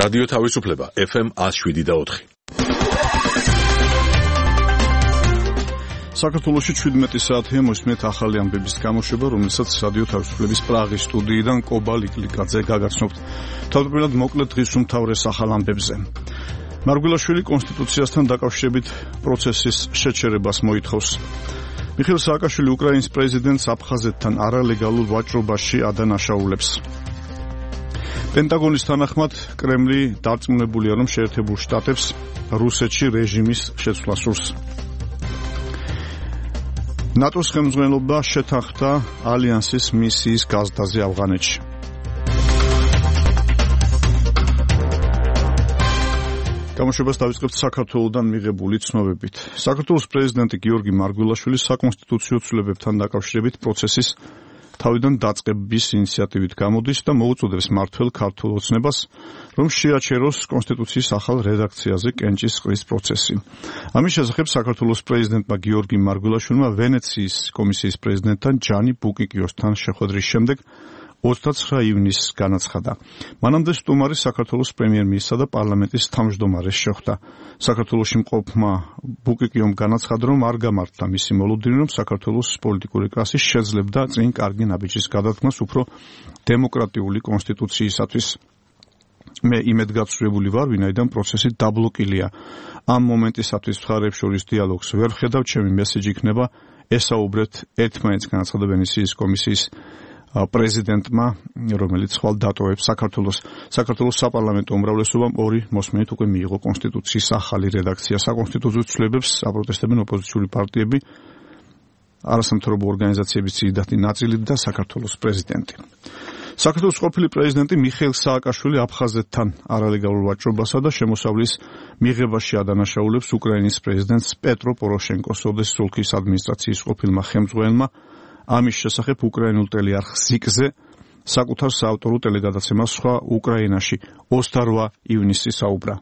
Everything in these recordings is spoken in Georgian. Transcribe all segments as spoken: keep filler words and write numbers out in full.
რადიო თავისუფლება ეფ ემ one oh seven და four. საქართველოში შვიდმეტი საათია მოსმენთ ახალი ამბების გამოშვება, რომელსაც რადიო თავისუფლების პრაღის სტუდიიდან კობა ლიკლიკაძე გაგაცნობთ. თავდაპირველად მოკლედ დღის უმთავრეს ახალ ამბებზე. მარგველაშვილი კონსტიტუციასთან დაკავშირებით პროცესის შეჩერებას მოითხოვს. მიხეილ სააკაშვილი უკრაინის პრეზიდენტს აფხაზეთთან არალეგალურ ვაჭრობაში ადანაშაულებს. პენტაგონის თანახმად კრემლი დარწმუნებულია, რომ შეერთებულ შტატებს რუსეთში რეჟიმის შეცვლა სურს. ნატოს ხელმძღვანელობა შეთანხმდა ალიანსის მისიის გაზრდაზე ავღანეთში. გამოშვებას დავიწყებთ საქართველოსდან მიღებული ცნობებით. საქართველოს პრეზიდენტი გიორგი მარგველაშვილი საკონსტიტუციო ცვლილებებთან დაკავშირებით პროცესის თავიდან დაწყების ინიციატივით გამოდის და მოუწოდებს მმართველ ქართულ ოცნებას, რომ შეაჩეროს კონსტიტუციის ახალ რედაქციაზე კენჭის ყრის პროცესი. ამის შესახებ საქართველოს პრეზიდენტმა გიორგი მარგველაშვილმა ვენეციის კომისიის პრეზიდენტთან ჯანი ბუკიკიოსთან შეხვედრის შემდეგ ოცდაცხრა ივნისს განაცხადა. მანამდე სტუმარი საქართველოს პრემიერ-მინისტრსა და პარლამენტის თავმჯდომარეს შეხვდა. საქართველოში მყოფმა ბუკიკიომ განაცხადა, რომ არ გამართლა მისი მოლოდინი, რომ საქართველოს პოლიტიკური კლასი შეძლებდა წინ კარგი ნაბიჯის გადადგმას უფრო დემოკრატიული კონსტიტუციისათვის. მე იმედგაცრუებული ვარ, ვინაიდან პროცესი დაბლოკილია. ამ მომენტისათვის მხარეებს შორის დიალოგს ვერ ვხედავ, ჩემი მესიჯი იქნება ესაუბრეთ ერთმანეთს, განაცხადა ვენეციის კომისიის პრეზიდენტმა, რომელიც ხვალ დატოვებს საქართველოს. საქართველოს საპარლამენტო უმრავლესობამ ორი მოსმენით უკვე მიიღო კონსტიტუციის ახალი რედაქცია. საკონსტიტუციო ცვლილებებს აპროტესტებენ ოპოზიციური პარტიები, არასამთავრობო ორგანიზაციების ძირითადი ნაწილი და საქართველოს პრეზიდენტი. საქართველოს ყოფილი პრეზიდენტი მიხეილ სააკაშვილი აფხაზეთთან არალეგალურ ვაჭრობასა და შემოსავლის მიღებაში ადანაშაულებს უკრაინის პრეზიდენტს პეტრო პოროშენკოს, ოდესის ოლქის ადმინისტრაციის ყოფილმა ხელმძღვანელმა ამის შესახებ უკრაინულ ტელეარხ ზიკზე საკუთარ საავტორო ტელეგადაცემას სხვა უკრაინაში ოცდაოთხ ივნისს საუბრა.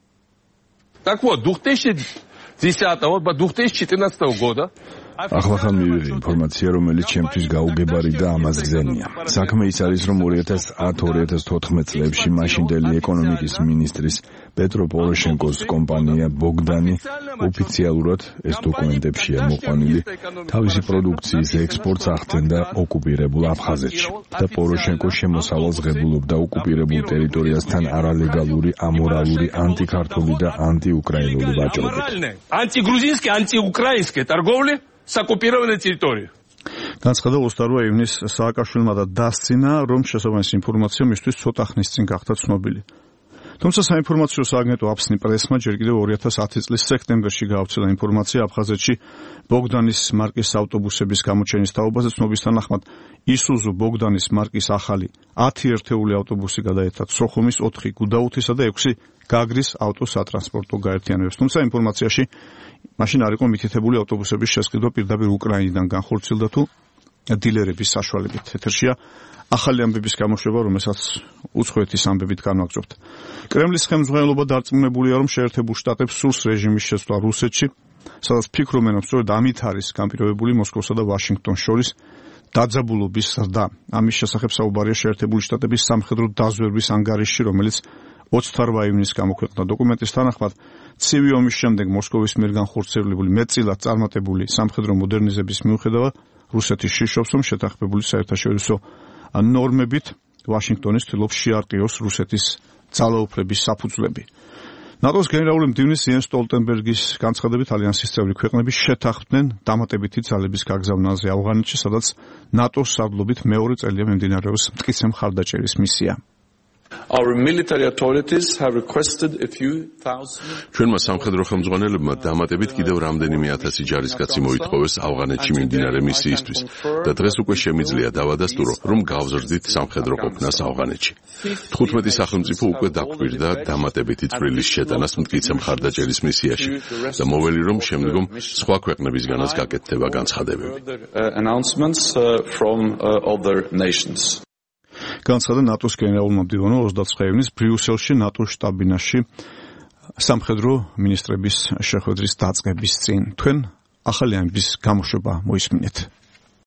Так вот, две тысячи десятого ба две тысячи четырнадцатого года ახლახან მივიღე ინფორმაცია, რომელიც ჩემთვის გაუგებარი და ამას გზენია. საქმე ის არის, რომ two thousand ten two thousand fourteen წლებში მაშინდელი ეკონომიკის მინისტრის პეტრო პოროშენკოს კომპანია ბოგდანი ოფიციალურად ეს დოკუმენტებშია მოყვანილი თავისი პროდუქციის ექსპორტს ახდენდა ოკუპირებულ აფხაზეთში და პოროშენკო შემოსავალს ღებულობდა ოკუპირებულ ტერიტორიასთან არალეგალური, ამორალური, ანტიქართული და ანტიუკრაინული ვაჭრობით. Антигрузинский, антиукраинский торговля с оккупированной территорией. განაცხადა ოცდაოთხ ივნისს სააკაშვილმა და დასცინა, რომ შესაბამისი ინფორმაცია მისთვის ცოტა ხნის წინ გახდა ცნობილი. თუმცა საინფორმაციო სააგენტო აფსნი პრესმა ჯერ კიდევ two thousand ten წლის სექტემბერში გაავრცელა ინფორმაცია აფხაზეთში ბოგდანის მარკის ავტობუსების გამოჩენის თაობაზე. ცნობის თანახმად ისუზუ ბოგდანის მარკის ახალი ათი ერთეული ავტობუსი გადაეცა სოხუმის, ოთხი გუდაუთისა და ექვსი გაგრის ავტოსატრანსპორტო გაერთიანებებს. თუმცა ინფორმაციაში მაშინ არ იყო მითითებული ავტობუსების შესყიდვა პირდაპირ უკრაინიდან განხორციელდა თუ დილერების საშუალებით. ეთერშია ახალი ამბების გამოშვება, რომელსაც უცხოეთის ამბებით განვაგრძობთ. კრემლის ხელმძღვანელობა დარწმუნებულია, რომ შეერთებულ შტატებს სურს რეჟიმის შეცვლა რუსეთში, სადაც ფიქრობენ, რომ სწორედ ამით არის განპირობებული მოსკოვსა და ვაშინგტონს შორის დაძაბულობის ზრდა. ამის შესახებ საუბარია შეერთებული შტატების სამხედრო დაზვერვის ანგარიშში, რომელიც ოცდაოთხ ივნისს გამოქვეყნდა. დოკუმენტის თანახმად ცივი ომის შემდეგ მოსკოვის მიერ განხორციელებული მეტწილად წარმატებული სამხედრო მოდერნიზების მიუხედავად რუსეთი შიშობს, რომ შეთანხმებული საერთაშორისო ნორმებით ვაშინგტონი ცდილობს შეარყიოს რუსეთის ძალაუფლების საფუძვლები. ნატოს გენერალური მდივნის იენს სტოლტენბერგის განცხადებით ალიანსის წევრი ქვეყნები შეთანხმდნენ დამატებითი ძალების გაგზავნაზე ავღანეთში, სადაც ნატოს სარდლობით მეორე წელია მიმდინარეობს მტკიცე მხარდაჭერის მისია. Our military authorities have requested a few thousand. ჩვენმა სამხედრო ხელმძღვანელებმა დამატებით კიდევ რამდენიმე ათასი ჯარისკაცი მოითხოვეს ავღანეთში მიმდინარე მისიისთვის და დღეს უკვე შემიძლია დავადასტურო, რომ გავზრდით სამხედრო ყოფნას ავღანეთში. თხუთმეტი სახელმწიფო უკვე დაკვირდა დამატებითი წვრილის შეტანას მტკიცე მხარდაჭერის მისიაში და მოვლი, რომ შემდგომ სხვა ქვეყნებისგანაც გაკეთდება განცხადებები. Announcements from other nations. განაცხადა ნატოს გენერალურმა მდივანმა ოცდაოთხ ივნისს ბრიუსელში ნატოს შტაბ-ბინაში სამხედრო მინისტრების შეხვედრის დაწყების წინ. თქვენ ახალი ამბის გამოშვება მოისმინეთ.